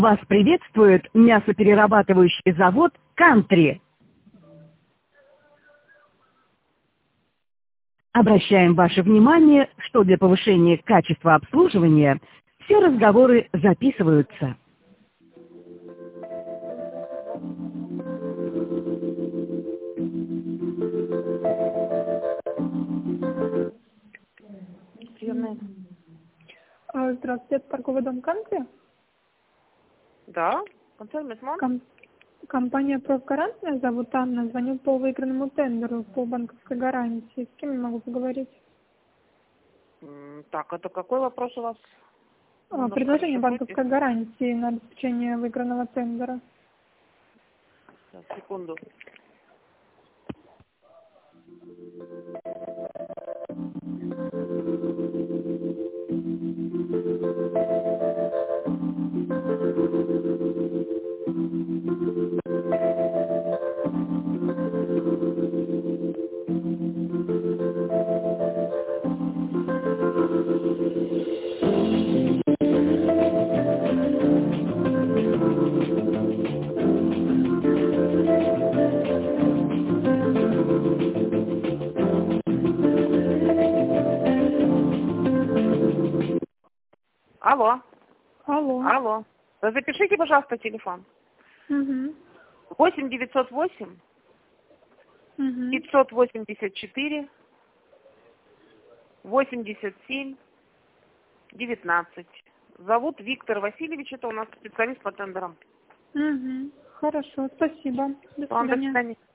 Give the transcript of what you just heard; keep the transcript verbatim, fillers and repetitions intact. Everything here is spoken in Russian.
Вас приветствует мясоперерабатывающий завод «Кантри». Обращаем ваше внимание, что для повышения качества обслуживания все разговоры записываются. А, Здравствуйте, это торговый дом «Кантри». Да, концерн Мисман. Ком- компания «Профгарант», меня зовут Анна, звоню по выигранному тендеру по банковской гарантии. С кем я могу поговорить? М, Так, это какой вопрос у вас? А, Немножко предложение расшифруйте. банковской гарантии на обеспечение выигранного тендера. Сейчас, секунду. Алло. Алло. Алло. Да запишите, пожалуйста, телефон. Угу. восемь девятьсот восемь Угу. пятьсот восемьдесят четыре восемьдесят семь девятнадцать. Зовут Виктор Васильевич, это у нас специалист по тендерам. Угу. Хорошо, спасибо. До Вам до свидания. свидания.